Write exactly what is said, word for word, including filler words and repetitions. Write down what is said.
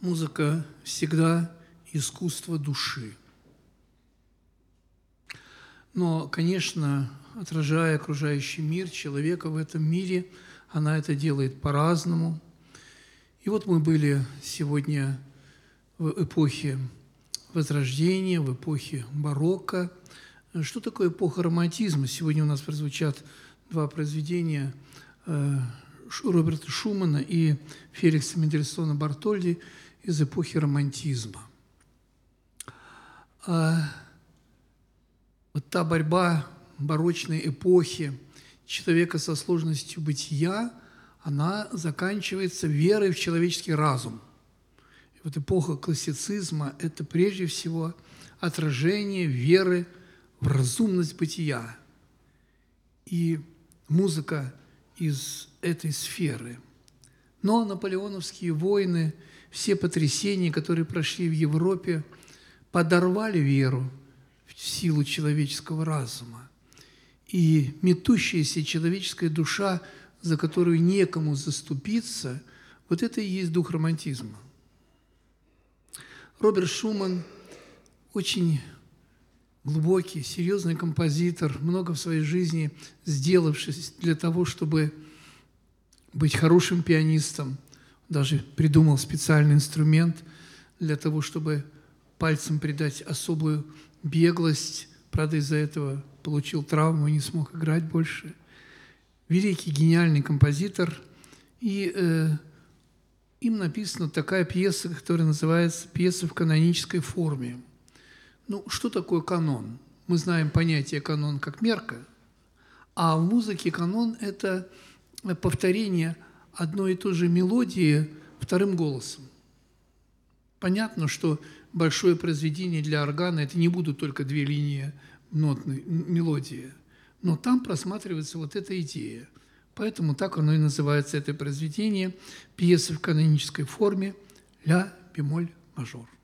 Музыка всегда искусство души. Но, конечно, отражая окружающий мир, человека в этом мире, она это делает по-разному. И вот мы были сегодня в эпохе Возрождения, в эпохе барокко. Что такое эпоха романтизма? Сегодня у нас прозвучат два произведения Роберта Шумана и Феликса Мендельсона Бартольди из эпохи романтизма. А вот та борьба барочной эпохи человека со сложностью бытия, она заканчивается верой в человеческий разум. И вот эпоха классицизма – это прежде всего отражение веры в разумность бытия. И музыка из этой сферы. Но наполеоновские войны, все потрясения, которые прошли в Европе, подорвали веру в силу человеческого разума. И метущаяся человеческая душа, за которую некому заступиться, вот это и есть дух романтизма. Роберт Шуман очень глубокий, серьезный композитор, много в своей жизни сделавшись для того, чтобы быть хорошим пианистом. Даже придумал специальный инструмент для того, чтобы пальцем придать особую беглость. Правда, из-за этого получил травму и не смог играть больше. Великий, гениальный композитор. И э, им написана такая пьеса, которая называется «Пьеса в канонической форме». Ну, что такое канон? Мы знаем понятие канон как мерка, а в музыке канон – это повторение одной и той же мелодии вторым голосом. Понятно, что большое произведение для органа – это не будут только две линии нотной мелодии, но там просматривается вот эта идея. Поэтому так оно и называется, это произведение, пьеса в канонической форме «Ля бемоль мажор».